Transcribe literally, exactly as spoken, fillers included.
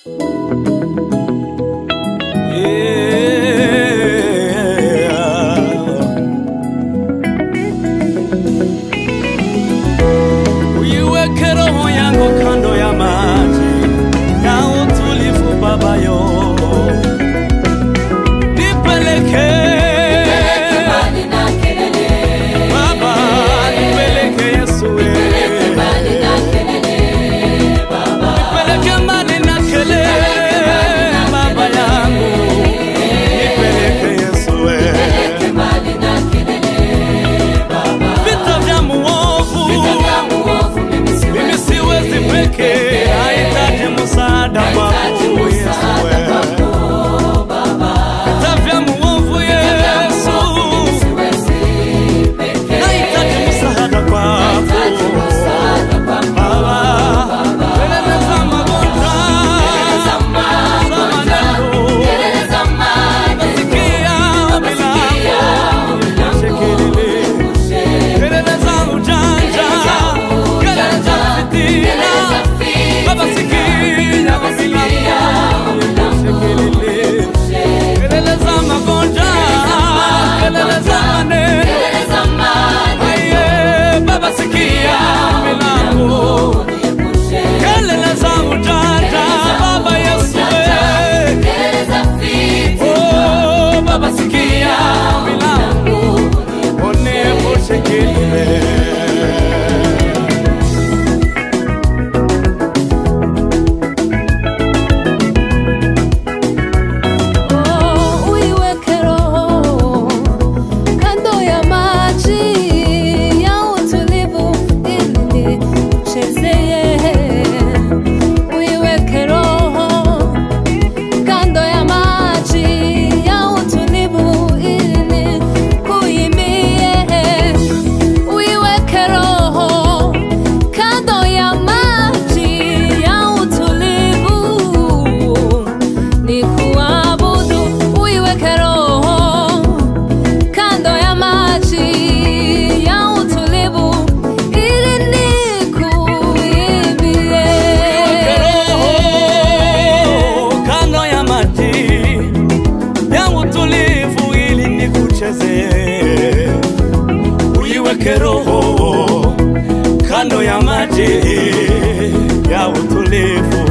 Uiweke roho yangu kando ya maji na utulivu Baba yo. Nipeleke Baba, nipeleke Yesu we. Nipeleke mbali na kelele Baba yangu. Nipeleke Yesu we. Vita vya muovu mimi siwezi peke, nahitaji msaada wako Yesu we. Vita vya muovu Yesu, nahitaji msaada wako Baba. Kelele za magonjwa, za maneno, nasikia bila kelele. Kelele za ujanja, kelele za fitina, Baba sikia bila kelele. Kelele za magonjwa, kelele za maneno, aye Baba sikia milango. Kelele za ujanja Baba Yesu we. Oh Baba sikia milango, uniepushe kelele. Uiweke roho kando ya maji ya utulivu